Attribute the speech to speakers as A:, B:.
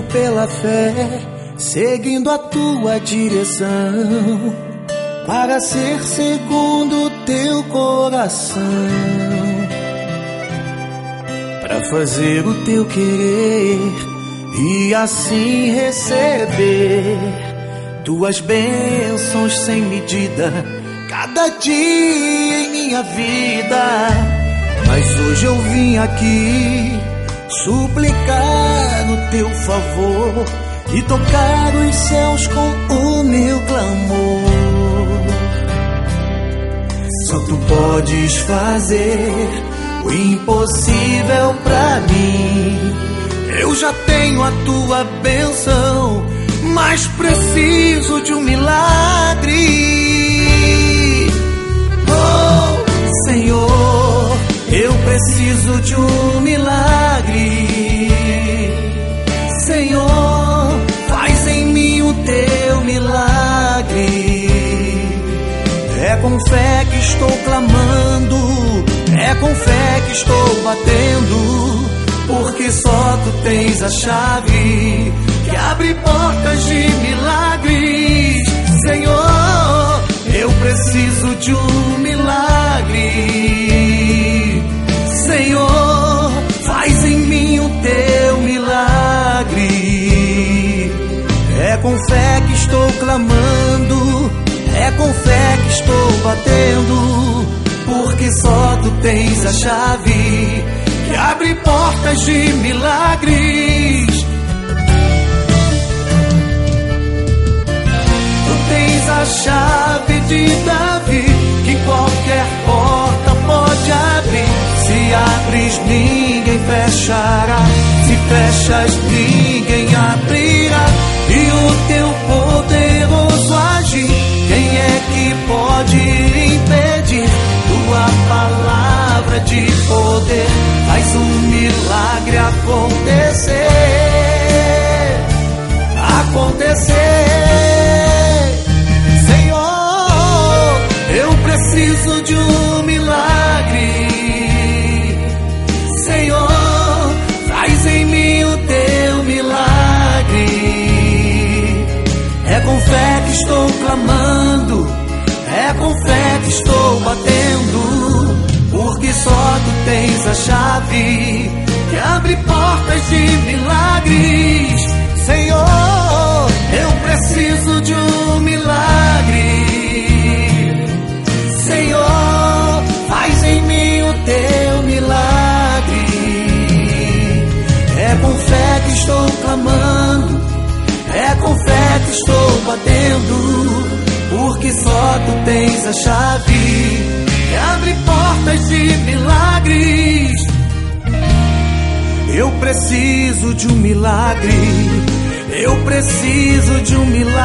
A: pela fé, seguindo a tua direção, para ser segundo o teu coração, para fazer o teu querer e assim receber tuas bênçãos sem medida, cada dia em minha vida. Mas hoje eu vim aqui suplicar o teu favor e tocar os céus com o meu clamor. Só tu podes fazer o impossível pra mim. Eu já tenho a tua bênção, mas preciso de um milagre. Oh, Senhor, eu preciso de um milagre. Senhor, faz em mim o teu milagre. É com fé que estou clamando, é com fé que estou batendo, porque só tu tens a chave que abre portas de milagres. Senhor, eu preciso de um milagre. Senhor, faz em mim o teu milagre. É com fé que estou clamando, é com fé que estou batendo, porque só tu tens a chave que abre portas de milagres. Tu tens a chave de Davi, que qualquer porta pode abrir. Se abres, ninguém fechará. Se fechas, ninguém abrirá. E o teu poderoso agir, quem é que pode impedir? Tua palavra de poder faz um milagre acontecer. Senhor, eu preciso de um milagre. Senhor, faz em mim o teu milagre. É com fé que estou clamando, é com fé que estou batendo, porque só tu tens a chave que abre portas de milagres. Senhor, eu preciso de um milagre. Senhor, faz em mim o teu milagre. É com fé que estou clamando, é com fé que estou batendo, porque só tu tens a chave que abre portas de milagres. Eu preciso de um milagre, eu preciso de um milagre.